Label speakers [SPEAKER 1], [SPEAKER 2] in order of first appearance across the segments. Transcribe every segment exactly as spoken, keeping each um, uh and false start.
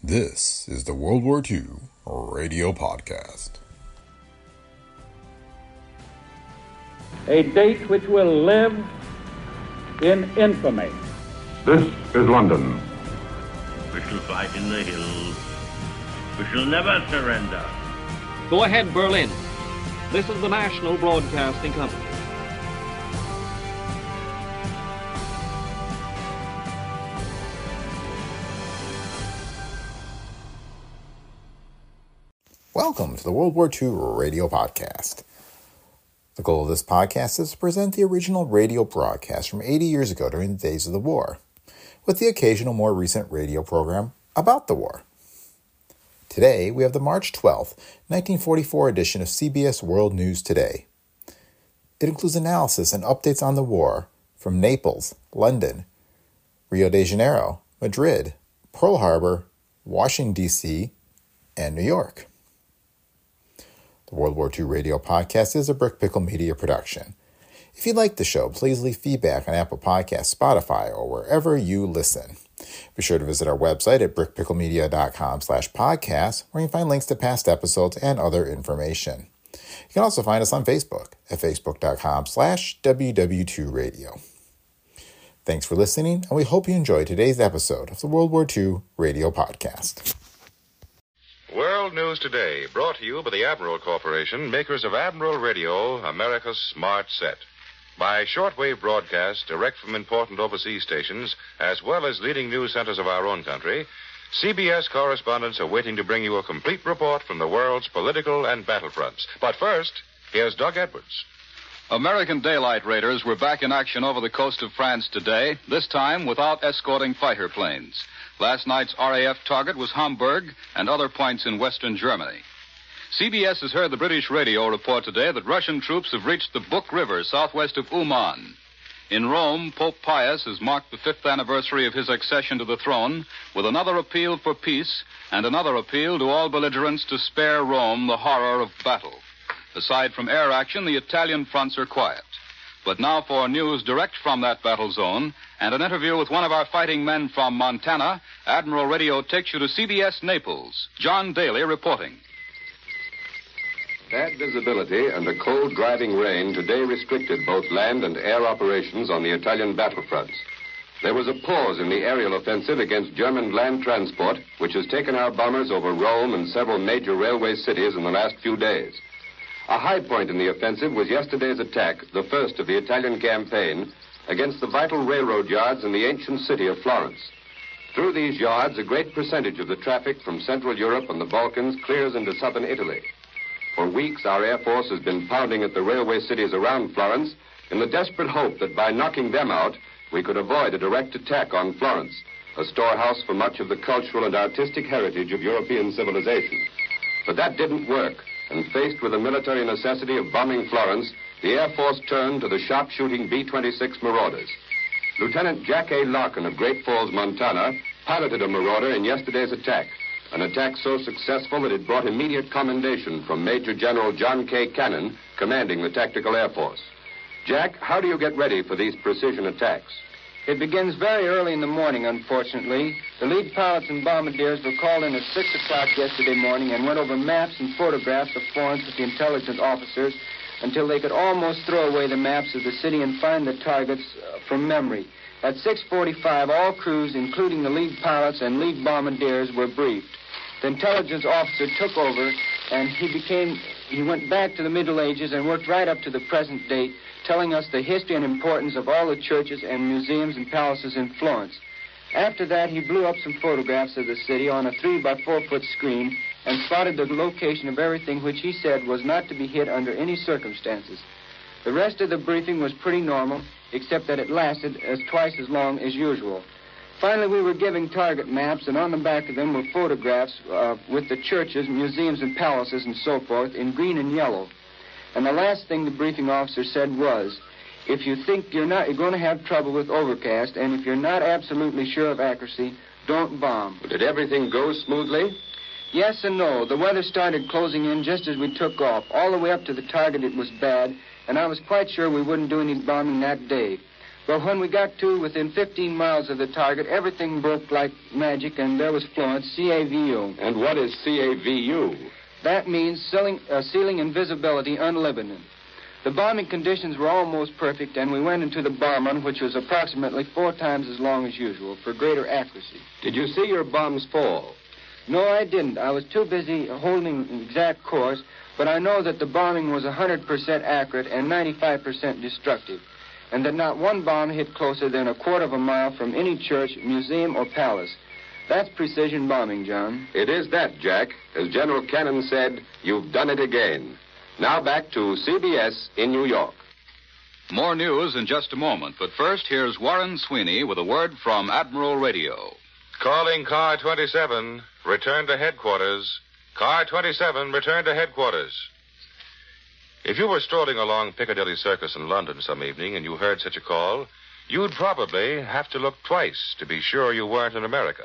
[SPEAKER 1] This is the World War Two Radio Podcast.
[SPEAKER 2] A date which will live in infamy.
[SPEAKER 3] This is London.
[SPEAKER 4] We shall fight in the hills. We shall never surrender.
[SPEAKER 5] Go ahead, Berlin. This is the National Broadcasting Company.
[SPEAKER 1] Welcome to the World War Two Radio Podcast. The goal of this podcast is to present the original radio broadcast from eighty years ago during the days of the war, with the occasional more recent radio program about the war. Today, we have the March twelfth, nineteen forty-four edition of C B S World News Today. It includes analysis and updates on the war from Naples, London, Rio de Janeiro, Madrid, Pearl Harbor, Washington, D C, and New York. The World War Two Radio Podcast is a Brick Pickle Media production. If you like the show, please leave feedback on Apple Podcasts, Spotify, or wherever you listen. Be sure to visit our website at brickpicklemedia.com slash podcast, where you can find links to past episodes and other information. You can also find us on Facebook at facebook.com slash WW2Radio. Thanks for listening, and we hope you enjoy today's episode of the World War Two Radio Podcast.
[SPEAKER 6] World News Today, brought to you by the Admiral Corporation, makers of Admiral Radio, America's smart set. By shortwave broadcast direct from important overseas stations, as well as leading news centers of our own country, C B S correspondents are waiting to bring you a complete report from the world's political and battlefronts. But first, here's Doug Edwards.
[SPEAKER 7] American daylight raiders were back in action over the coast of France today, this time without escorting fighter planes. Last night's R A F target was Hamburg and other points in western Germany. C B S has heard the British radio report today that Russian troops have reached the Buk River southwest of Uman. In Rome, Pope Pius has marked the fifth anniversary of his accession to the throne with another appeal for peace and another appeal to all belligerents to spare Rome the horror of battle. Aside from air action, the Italian fronts are quiet. But now for news direct from that battle zone and an interview with one of our fighting men from Montana, Admiral Radio takes you to C B S Naples. John Daly reporting.
[SPEAKER 8] Bad visibility and a cold driving rain today restricted both land and air operations on the Italian battlefronts. There was a pause in the aerial offensive against German land transport, which has taken our bombers over Rome and several major railway cities in the last few days. A high point in the offensive was yesterday's attack, the first of the Italian campaign, against the vital railroad yards in the ancient city of Florence. Through these yards, a great percentage of the traffic from Central Europe and the Balkans clears into southern Italy. For weeks, our Air Force has been pounding at the railway cities around Florence in the desperate hope that by knocking them out, we could avoid a direct attack on Florence, a storehouse for much of the cultural and artistic heritage of European civilization. But that didn't work, and faced with the military necessity of bombing Florence, the Air Force turned to the sharpshooting B twenty-six Marauders. Lieutenant Jack A. Larkin of Great Falls, Montana, piloted a Marauder in yesterday's attack, an attack so successful that it brought immediate commendation from Major General John K. Cannon, commanding the Tactical Air Force. Jack, how do you get ready for these precision attacks?
[SPEAKER 9] It begins very early in the morning, unfortunately. The lead pilots and bombardiers were called in at six o'clock yesterday morning and went over maps and photographs of Florence with the intelligence officers until they could almost throw away the maps of the city and find the targets uh, from memory. At six forty-five, all crews, including the lead pilots and lead bombardiers, were briefed. The intelligence officer took over, and he became, he went back to the Middle Ages and worked right up to the present date, telling us the history and importance of all the churches and museums and palaces in Florence. After that, he blew up some photographs of the city on a three by four foot screen and spotted the location of everything which he said was not to be hit under any circumstances. The rest of the briefing was pretty normal, except that it lasted as twice as long as usual. Finally, we were giving target maps, and on the back of them were photographs uh, with the churches, museums, and palaces and so forth in green and yellow. And the last thing the briefing officer said was, if you think you're not, you're going to have trouble with overcast, and if you're not absolutely sure of accuracy, don't bomb.
[SPEAKER 8] Did everything go smoothly?
[SPEAKER 9] Yes and no. The weather started closing in just as we took off. All the way up to the target, it was bad, and I was quite sure we wouldn't do any bombing that day. Well, when we got to within fifteen miles of the target, everything broke like magic, and there was Florence, C A V U.
[SPEAKER 8] And what is C A V U?
[SPEAKER 9] That means ceiling, uh, ceiling invisibility unlimited. The bombing conditions were almost perfect, and we went into the bombing, which was approximately four times as long as usual, for greater accuracy.
[SPEAKER 8] Did you see your bombs fall?
[SPEAKER 9] No, I didn't. I was too busy holding an exact course, but I know that the bombing was one hundred percent accurate and ninety-five percent destructive, and that not one bomb hit closer than a quarter of a mile from any church, museum, or palace. That's precision bombing, John.
[SPEAKER 8] It is that, Jack. As General Cannon said, you've done it again. Now back to C B S in New York.
[SPEAKER 7] More news in just a moment, but first, here's Warren Sweeney with a word from Admiral Radio.
[SPEAKER 6] Calling Car twenty-seven, return to headquarters. Car twenty-seven, return to headquarters. If you were strolling along Piccadilly Circus in London some evening and you heard such a call, you'd probably have to look twice to be sure you weren't in America.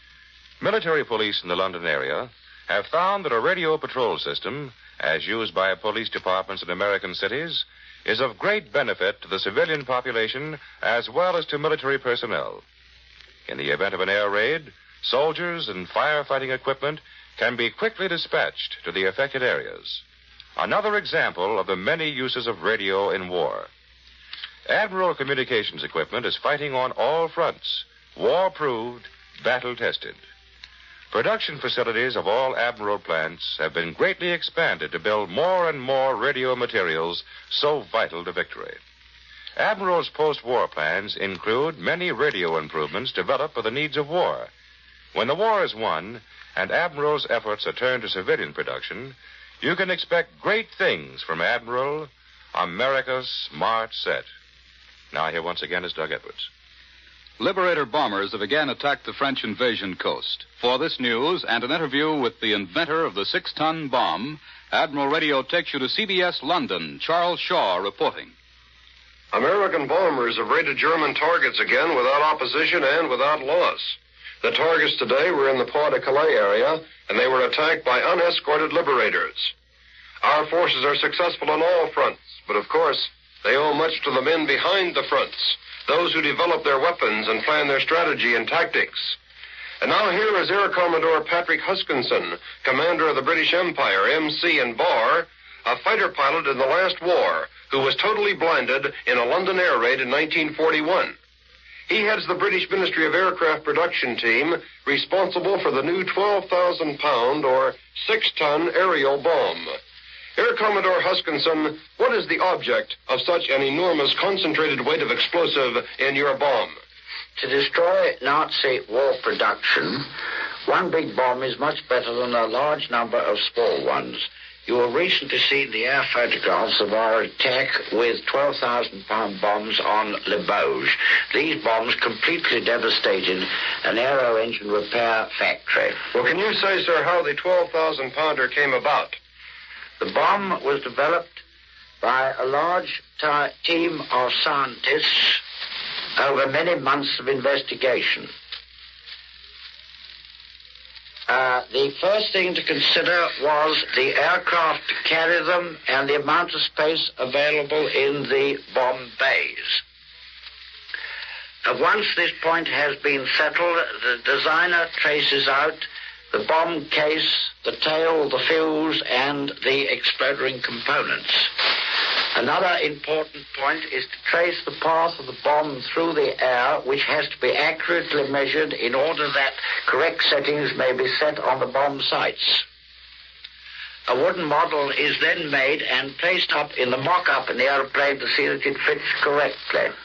[SPEAKER 6] Military police in the London area have found that a radio patrol system, as used by police departments in American cities, is of great benefit to the civilian population as well as to military personnel. In the event of an air raid, soldiers and firefighting equipment can be quickly dispatched to the affected areas. Another example of the many uses of radio in war. Admiral communications equipment is fighting on all fronts, war-proved, battle-tested. Production facilities of all Admiral plants have been greatly expanded to build more and more radio materials so vital to victory. Admiral's post-war plans include many radio improvements developed for the needs of war. When the war is won and Admiral's efforts are turned to civilian production, you can expect great things from Admiral, America's smart set. Now here once again is Doug Edwards.
[SPEAKER 7] Liberator bombers have again attacked the French invasion coast. For this news and an interview with the inventor of the six-ton bomb, Admiral Radio takes you to C B S London. Charles Shaw reporting.
[SPEAKER 10] American bombers have raided German targets again without opposition and without loss. The targets today were in the Pas-de-Calais area, and they were attacked by unescorted liberators. Our forces are successful on all fronts, but of course, they owe much to the men behind the fronts, those who develop their weapons and plan their strategy and tactics. And now here is Air Commodore Patrick Huskinson, commander of the British Empire, M C and Bar, a fighter pilot in the last war, who was totally blinded in a London air raid in nineteen forty-one. He heads the British Ministry of Aircraft production team responsible for the new twelve thousand pound or six-ton aerial bomb. Air Commodore Huskinson, what is the object of such an enormous concentrated weight of explosive in your bomb?
[SPEAKER 11] To destroy Nazi war production, one big bomb is much better than a large number of small ones. You will recently see the air photographs of our attack with twelve thousand pound bombs on Le Bauge. These bombs completely devastated an aero engine repair factory.
[SPEAKER 10] Well, can you say, sir, how the twelve thousand pounder came about?
[SPEAKER 11] The bomb was developed by a large t- team of scientists over many months of investigation. Uh, the first thing to consider was the aircraft to carry them and the amount of space available in the bomb bays. Uh, once this point has been settled, the designer traces out the bomb case, the tail, the fuse, and the exploding components. Another important point is to trace the path of the bomb through the air, which has to be accurately measured in order that correct settings may be set on the bomb sites. A wooden model is then made and placed up in the mock-up in the aeroplane to see that it fits correctly.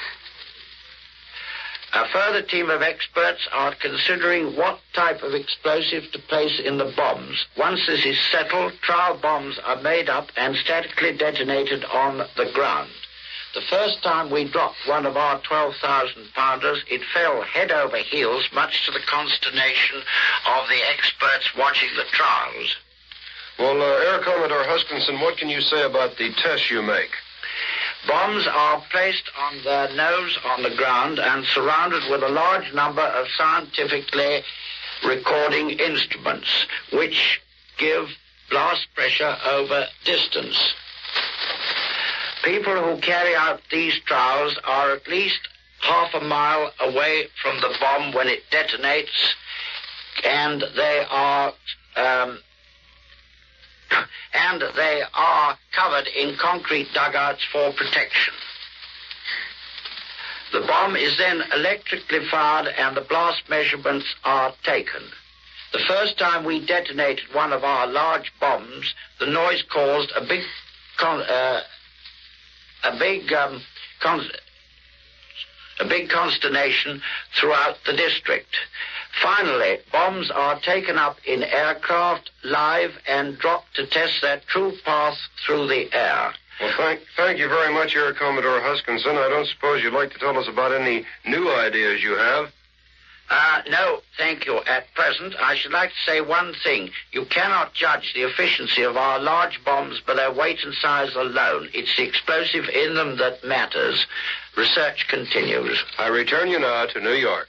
[SPEAKER 11] A further team of experts are considering what type of explosive to place in the bombs. Once this is settled, trial bombs are made up and statically detonated on the ground. The first time we dropped one of our twelve thousand pounders, it fell head over heels, much to the consternation of the experts watching the trials.
[SPEAKER 10] Well, uh, Air Commodore Huskinson, what can you say about the tests you make?
[SPEAKER 11] Bombs are placed on their nose on the ground and surrounded with a large number of scientifically recording instruments, which give blast pressure over distance. people who carry out these trials are at least half a mile away from the bomb when it detonates, and they are um, and they are covered in concrete dugouts for protection. The bomb is then electrically fired and the blast measurements are taken. The first time we detonated one of our large bombs, the noise caused a big, con- uh, a big, um, con- a big consternation throughout the district. Finally, bombs are taken up in aircraft, live, and dropped to test their true path through the air.
[SPEAKER 10] Well, thank, thank you very much, Air Commodore Huskinson. I don't suppose you'd like to tell us about any new ideas you have?
[SPEAKER 11] Uh, no, thank you. At present, I should like to say one thing. You cannot judge the efficiency of our large bombs by their weight and size alone. It's the explosive in them that matters. Research continues.
[SPEAKER 10] I return you now to New York.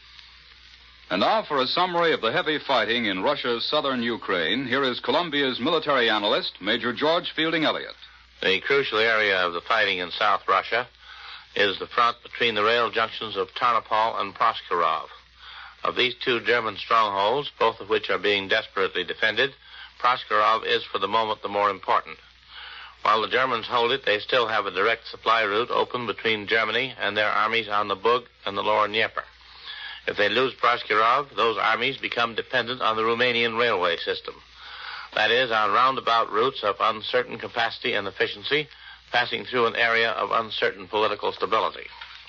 [SPEAKER 7] And now for a summary of the heavy fighting in Russia's southern Ukraine, here is Columbia's military analyst, Major George Fielding Elliott.
[SPEAKER 12] The crucial area of the fighting in South Russia is the front between the rail junctions of Tarnopol and Proskurov. Of these two German strongholds, both of which are being desperately defended, Proskurov is for the moment the more important. While the Germans hold it, they still have a direct supply route open between Germany and their armies on the Bug and the lower Dnieper. If they lose Proskurov, those armies become dependent on the Romanian railway system. That is, on roundabout routes of uncertain capacity and efficiency, passing through an area of uncertain political stability.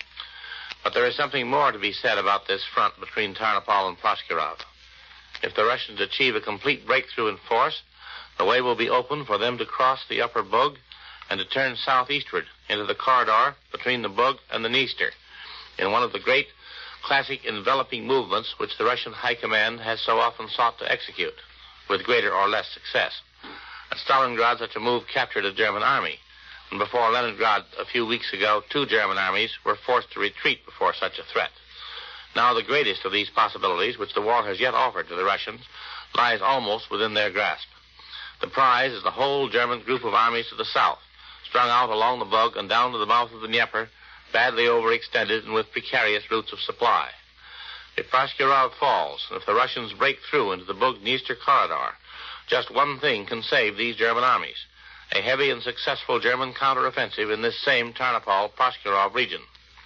[SPEAKER 12] But there is something more to be said about this front between Tarnopol and Proskurov. If the Russians achieve a complete breakthrough in force, the way will be open for them to cross the upper Bug and to turn southeastward into the corridor between the Bug and the Dniester, in one of the great classic enveloping movements which the Russian High Command has so often sought to execute, with greater or less success. At Stalingrad, such a move captured a German army, and before Leningrad a few weeks ago, two German armies were forced to retreat before such a threat. Now the greatest of these possibilities, which the war has yet offered to the Russians, lies almost within their grasp. The prize is the whole German group of armies to the south, strung out along the Bug and down to the mouth of the Dnieper, badly overextended and with precarious routes of supply. If Proskurov falls, and if the Russians break through into the Bug-Dniester corridor, just one thing can save these German armies: a heavy and successful German counteroffensive in this same Tarnopol-Proskurov region.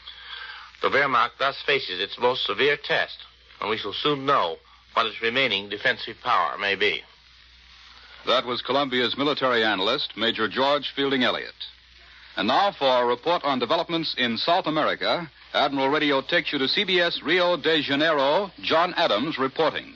[SPEAKER 12] The Wehrmacht thus faces its most severe test, and we shall soon know what its remaining defensive power may be.
[SPEAKER 7] That was Columbia's military analyst, Major George Fielding Elliott. And now for a report on developments in South America, Admiral Radio takes you to C B S Rio de Janeiro. John Adams reporting.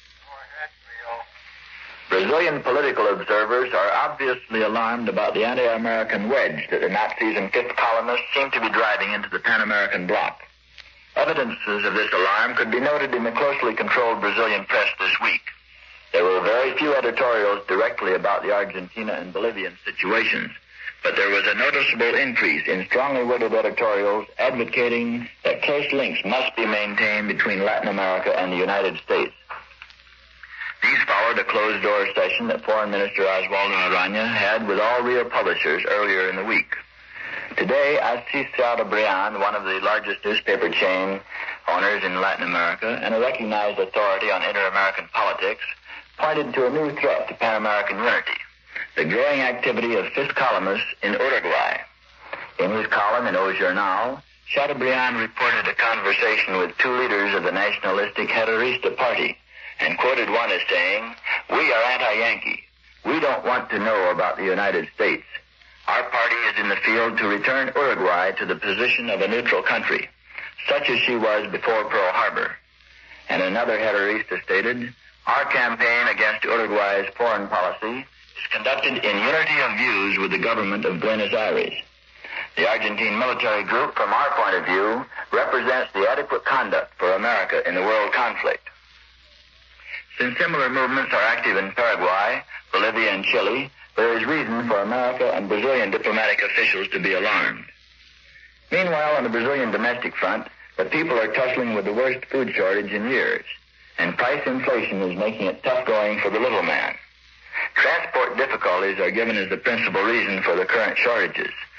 [SPEAKER 13] Brazilian political observers are obviously alarmed about the anti-American wedge that the Nazis and Fifth Columnists seem to be driving into the Pan-American bloc. Evidences of this alarm could be noted in the closely controlled Brazilian press this week. There were very few editorials directly about the Argentina and Bolivian situations, but there was a noticeable increase in strongly worded editorials advocating that close links must be maintained between Latin America and the United States. These followed a closed-door session that Foreign Minister Oswaldo Aranha had with all real publishers earlier in the week. Today, Assis Chateaubriand, one of the largest newspaper chain owners in Latin America and a recognized authority on inter-American politics, pointed to a new threat to Pan-American unity: the growing activity of Fifth Columnists in Uruguay. In his column in O Jornal, Chateaubriand reported a conversation with two leaders of the nationalistic Herrerista party and quoted one as saying, "We are anti-Yankee. We don't want to know about the United States. Our party is in the field to return Uruguay to the position of a neutral country, such as she was before Pearl Harbor." And another Herrerista stated, "Our campaign against Uruguay's foreign policy is conducted in unity of views with the government of Buenos Aires. The Argentine military group, from our point of view, represents the adequate conduct for America in the world conflict." Since similar movements are active in Paraguay, Bolivia, and Chile, there is reason for America and Brazilian diplomatic officials to be alarmed. Meanwhile, on the Brazilian domestic front, the people are tussling with the worst food shortage in years, and price inflation is making it tough going for the little man. Transport difficulties are given as the principal reason for the current shortages,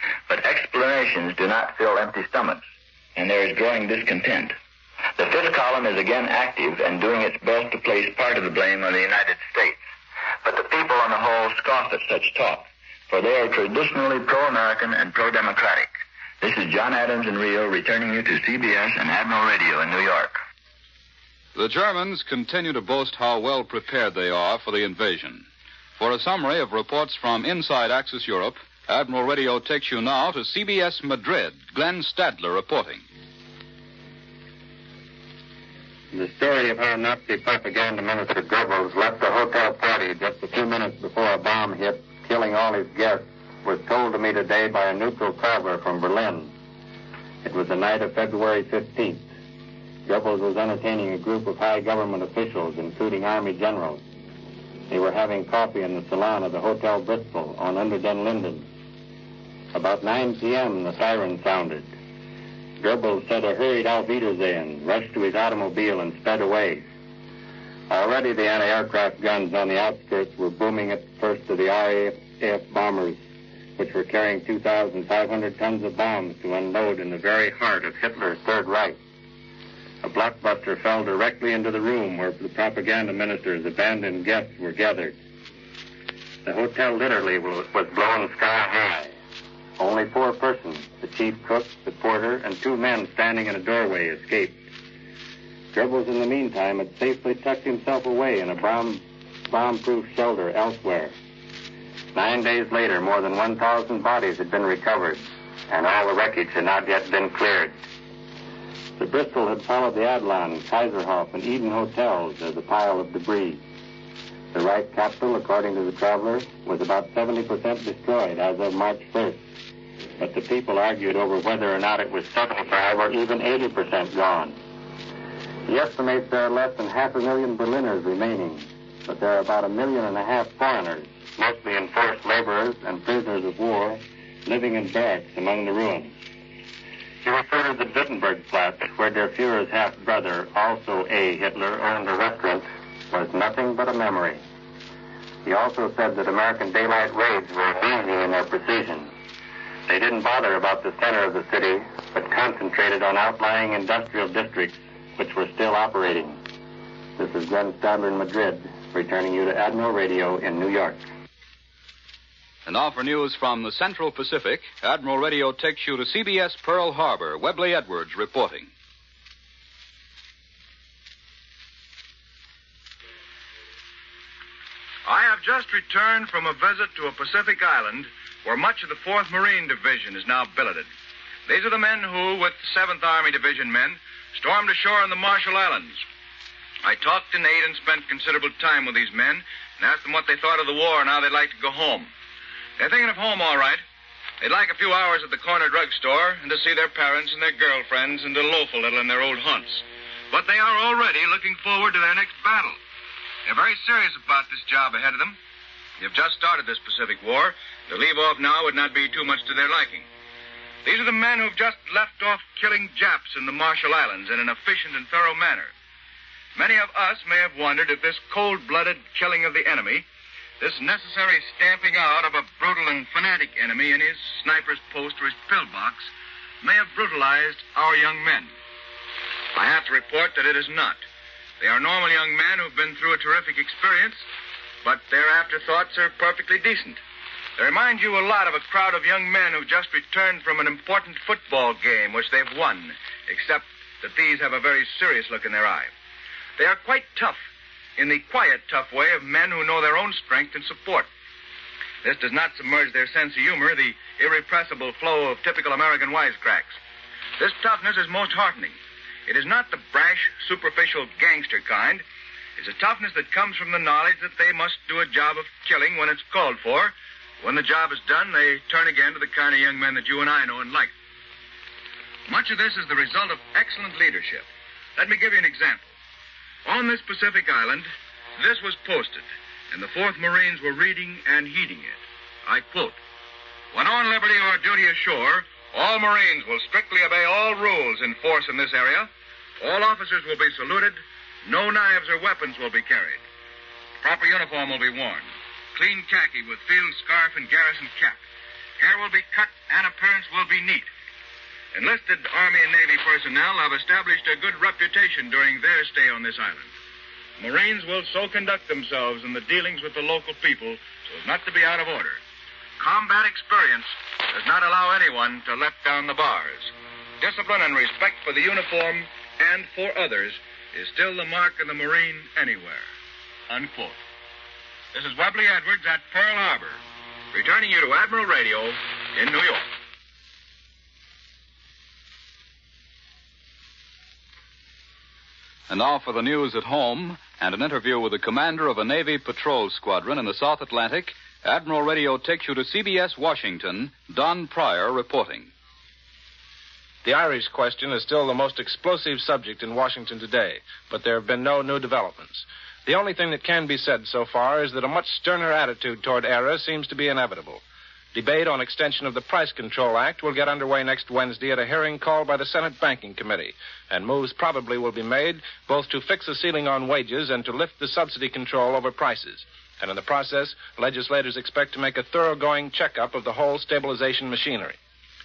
[SPEAKER 13] But explanations do not fill empty stomachs, and there is growing discontent. The fifth column is again active and doing its best to place part of the blame on the United States. But the people on the whole scoff at such talk, for they are traditionally pro-American and pro-democratic. This is John Adams in Rio, returning you to C B S and Admiral Radio in New York.
[SPEAKER 7] The Germans continue to boast how well prepared they are for the invasion. For a summary of reports from inside Axis Europe, Admiral Radio takes you now to C B S Madrid. Glenn Stadler reporting.
[SPEAKER 14] The story of how Nazi propaganda minister Goebbels left the hotel party just a few minutes before a bomb hit, killing all his guests, was told to me today by a neutral traveler from Berlin. It was the night of February fifteenth. Goebbels was entertaining a group of high government officials, including army generals. They were having coffee in the salon of the Hotel Bristol on Under den Linden. About nine p.m., the siren sounded. Goebbels said a hurried Auf Wiedersehen, rushed to his automobile, and sped away. Already the anti-aircraft guns on the outskirts were booming at the first of the R A F bombers, which were carrying two thousand five hundred tons of bombs to unload in the very heart of Hitler's Third Reich. A blockbuster fell directly into the room where the propaganda minister's abandoned guests were gathered. The hotel literally was blown sky high. Only four persons, the chief cook, the porter, and two men standing in a doorway, escaped. Goebbels, in the meantime, had safely tucked himself away in a bomb, bomb-proof shelter elsewhere. Nine days later, more than one thousand bodies had been recovered, and all the wreckage had not yet been cleared. The Bristol had followed the Adlon, Kaiserhof, and Eden hotels as a pile of debris. The Reich capital, according to the traveler, was about seventy percent destroyed as of March first. But the people argued over whether or not it was seventy-five or even eighty percent gone. He estimates there are less than half a million Berliners remaining, but there are about a million and a half foreigners, mostly enforced laborers and prisoners of war, living in barracks among the ruins. He referred to the Wittenbergplatz, where Der Fuhrer's half-brother, also A. Hitler, owned a restaurant, was nothing but a memory. He also said that American daylight raids were easy in their precision. They didn't bother about the center of the city, but concentrated on outlying industrial districts, which were still operating. This is Glenn Stadler in Madrid, returning you to Admiral Radio in New York.
[SPEAKER 7] And now for news from the Central Pacific, Admiral Radio takes you to C B S Pearl Harbor. Webley Edwards reporting.
[SPEAKER 15] I have just returned from a visit to a Pacific island where much of the fourth Marine Division is now billeted. These are the men who, with the seventh Army Division men, stormed ashore in the Marshall Islands. I talked and ate and spent considerable time with these men and asked them what they thought of the war and how they'd like to go home. They're thinking of home, all right. They'd like a few hours at the corner drugstore and to see their parents and their girlfriends and to loaf a little in their old haunts. But they are already looking forward to their next battle. They're very serious about this job ahead of them. They've just started this Pacific War. To leave off now would not be too much to their liking. These are the men who've just left off killing Japs in the Marshall Islands in an efficient and thorough manner. Many of us may have wondered if this cold-blooded killing of the enemy, this necessary stamping out of a brutal and fanatic enemy in his sniper's post or his pillbox, may have brutalized our young men. I have to report that it is not. They are normal young men who've been through a terrific experience, but their afterthoughts are perfectly decent. They remind you a lot of a crowd of young men who've just returned from an important football game which they've won, except that these have a very serious look in their eye. They are quite tough, in the quiet, tough way of men who know their own strength and support. This does not submerge their sense of humor, the irrepressible flow of typical American wisecracks. This toughness is most heartening. It is not the brash, superficial gangster kind. It's a toughness that comes from the knowledge that they must do a job of killing when it's called for. When the job is done, they turn again to the kind of young men that you and I know and like. Much of this is the result of excellent leadership. Let me give you an example. On this Pacific island, this was posted, and the fourth Marines were reading and heeding it. I quote, "When on liberty or duty ashore, all Marines will strictly obey all rules in force in this area. All officers will be saluted. No knives or weapons will be carried. Proper uniform will be worn. Clean khaki with field scarf and garrison cap. hair will be cut, and appearance will be neat. Enlisted Army and Navy personnel have established a good reputation during their stay on this island. Marines will so conduct themselves in the dealings with the local people so as not to be out of order. Combat experience does not allow anyone to let down the bars. Discipline and respect for the uniform and for others is still the mark of the Marine anywhere. Unquote. This is Webley Edwards at Pearl Harbor, returning you to Admiral Radio in New York.
[SPEAKER 7] And now for the news at home and an interview with the commander of a Navy patrol squadron in the South Atlantic. Admiral Radio takes you to C B S Washington. Don Pryor reporting.
[SPEAKER 16] The Irish question is still the most explosive subject in Washington today, but there have been no new developments. The only thing that can be said so far is that a much sterner attitude toward ERA seems to be inevitable. Debate on extension of the Price Control Act will get underway next Wednesday at a hearing called by the Senate Banking Committee, and moves probably will be made both to fix a ceiling on wages and to lift the subsidy control over prices. And in the process, legislators expect to make a thoroughgoing checkup of the whole stabilization machinery.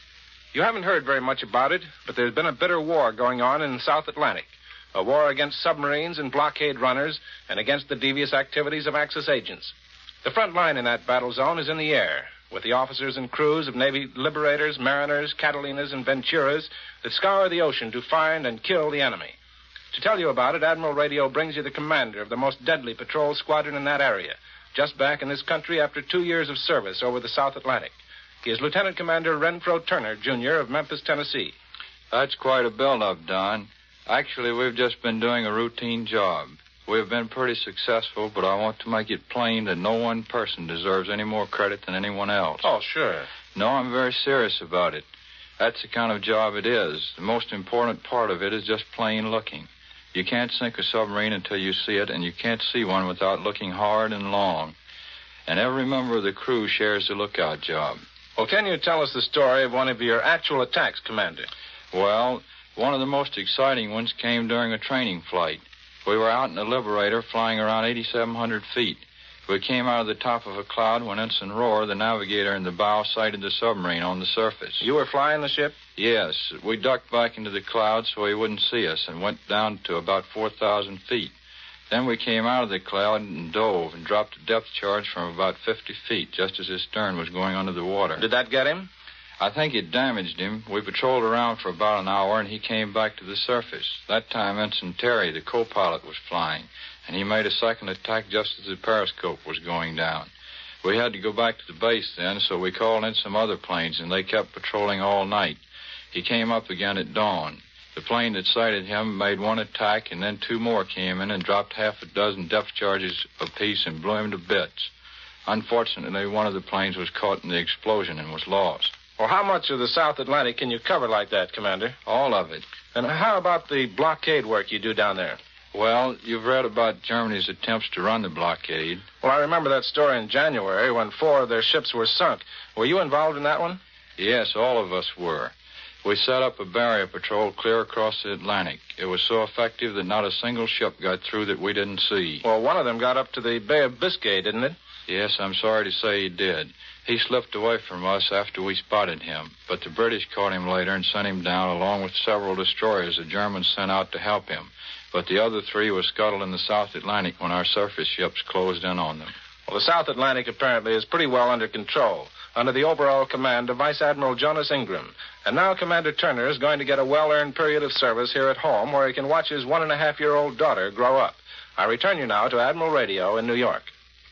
[SPEAKER 16] You haven't heard very much about it, but there's been a bitter war going on in the South Atlantic, a war against submarines and blockade runners and against the devious activities of Axis agents. The front line in that battle zone is in the air, with the officers and crews of Navy Liberators, Mariners, Catalinas, and Venturas that scour the ocean to find and kill the enemy. To tell you about it, Admiral Radio brings you the commander of the most deadly patrol squadron in that area, just back in this country after two years of service over the South Atlantic. He is Lieutenant Commander Renfro Turner, Junior of Memphis, Tennessee.
[SPEAKER 17] That's quite a build-up, Don. Actually, we've just been doing a routine job. We've been pretty successful, but I want to make it plain that no one person deserves any more credit than anyone else.
[SPEAKER 16] Oh, sure.
[SPEAKER 17] No, I'm very serious about it. That's the kind of job it is. The most important part of it is just plain looking. You can't sink a submarine until you see it, and you can't see one without looking hard and long. And every member of the crew shares the lookout job.
[SPEAKER 16] Well, can you tell us the story of one of your actual attacks, Commander?
[SPEAKER 17] Well, one of the most exciting ones came during a training flight. We were out in the Liberator flying around eighty-seven hundred feet. We came out of the top of a cloud when Ensign Rohr, the navigator in the bow, sighted the submarine on the surface.
[SPEAKER 16] You were flying the ship?
[SPEAKER 17] Yes. We ducked back into the clouds so he wouldn't see us and went down to about four thousand feet. Then we came out of the cloud and dove and dropped a depth charge from about fifty feet, just as his stern was going under the water.
[SPEAKER 16] Did that get him?
[SPEAKER 17] I think it damaged him. We patrolled around for about an hour, and he came back to the surface. That time, Ensign Terry, the co-pilot, was flying, and he made a second attack just as the periscope was going down. We had to go back to the base then, so we called in some other planes, and they kept patrolling all night. He came up again at dawn. The plane that sighted him made one attack, and then two more came in and dropped half a dozen depth charges apiece and blew him to bits. Unfortunately, one of the planes was caught in the explosion and was lost.
[SPEAKER 16] Well, how much of the South Atlantic can you cover like that, Commander?
[SPEAKER 17] All of it.
[SPEAKER 16] And how about the blockade work you do down there?
[SPEAKER 17] Well, you've read about Germany's attempts to run the blockade.
[SPEAKER 16] Well, I remember that story in January when four of their ships were sunk. Were you involved in that one?
[SPEAKER 17] Yes, all of us were. We set up a barrier patrol clear across the Atlantic. It was so effective that not a single ship got through that we didn't see.
[SPEAKER 16] Well, one of them got up to the Bay of Biscay, didn't it?
[SPEAKER 17] Yes, I'm sorry to say he did. He slipped away from us after we spotted him, but the British caught him later and sent him down along with several destroyers the Germans sent out to help him. But the other three were scuttled in the South Atlantic when our surface ships closed in on them.
[SPEAKER 16] Well, the South Atlantic apparently is pretty well under control, under the overall command of Vice Admiral Jonas Ingram. And now Commander Turner is going to get a well-earned period of service here at home where he can watch his one-and-a-half-year-old daughter grow up. I return you now to Admiral Radio in New York.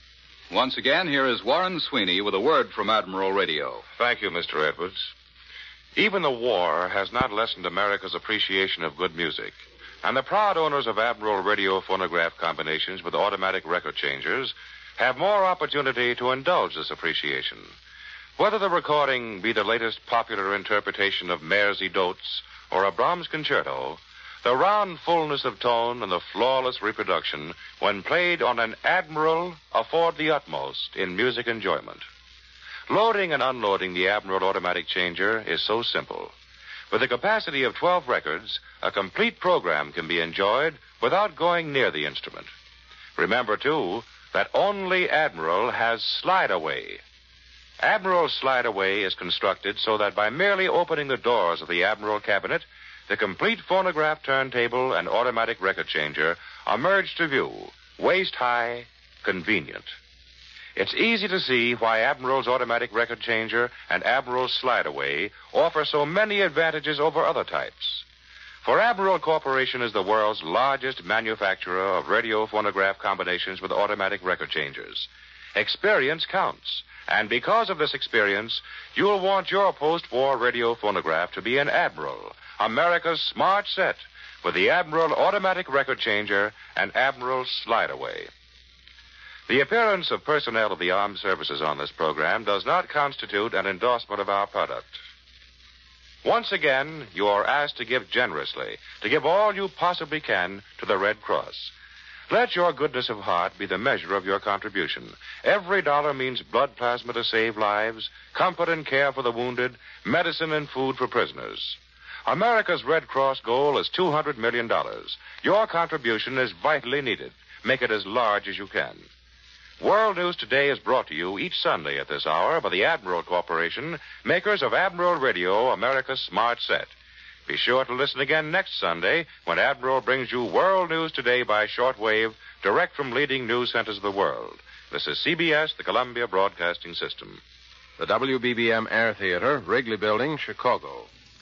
[SPEAKER 7] Once again, here is Warren Sweeney with a word from Admiral Radio.
[SPEAKER 6] Thank you, Mister Edwards. Even the war has not lessened America's appreciation of good music. And the proud owners of Admiral Radio phonograph combinations with automatic record changers have more opportunity to indulge this appreciation. Whether the recording be the latest popular interpretation of Mairzy Dotes or a Brahms concerto, the round fullness of tone and the flawless reproduction, when played on an Admiral, afford the utmost in music enjoyment. Loading and unloading the Admiral automatic changer is so simple. With a capacity of twelve records, a complete program can be enjoyed without going near the instrument. Remember, too, that only Admiral has slide away. Admiral's Slide Away is constructed so that by merely opening the doors of the Admiral cabinet, the complete phonograph turntable and automatic record changer emerge to view, waist high, convenient. It's easy to see why Admiral's automatic record changer and Admiral's Slide Away offer so many advantages over other types. For Admiral Corporation is the world's largest manufacturer of radio phonograph combinations with automatic record changers. Experience counts, and because of this experience, you'll want your post-war radio phonograph to be an Admiral, America's smart set, with the Admiral automatic record changer and Admiral Slide Away. The appearance of personnel of the armed services on this program does not constitute an endorsement of our product. Once again, you are asked to give generously, to give all you possibly can to the Red Cross. Let your goodness of heart be the measure of your contribution. Every dollar means blood plasma to save lives, comfort and care for the wounded, medicine and food for prisoners. America's Red Cross goal is two hundred million dollars. Your contribution is vitally needed. Make it as large as you can. World News Today is brought to you each Sunday at this hour by the Admiral Corporation, makers of Admiral Radio, America's smart set. Be sure to listen again next Sunday when Admiral brings you World News Today by shortwave, direct from leading news centers of the world. This is C B S, the Columbia Broadcasting System.
[SPEAKER 18] The W B B M Air Theater, Wrigley Building, Chicago.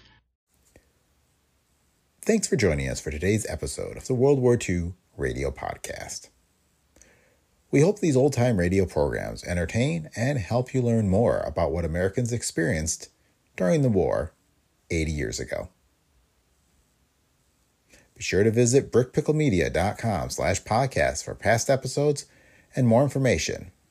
[SPEAKER 1] Thanks for joining us for today's episode of the World War Two Radio Podcast. We hope these old-time radio programs entertain and help you learn more about what Americans experienced during the war eighty years ago. Be sure to visit brickpicklemedia.com slash podcast for past episodes and more information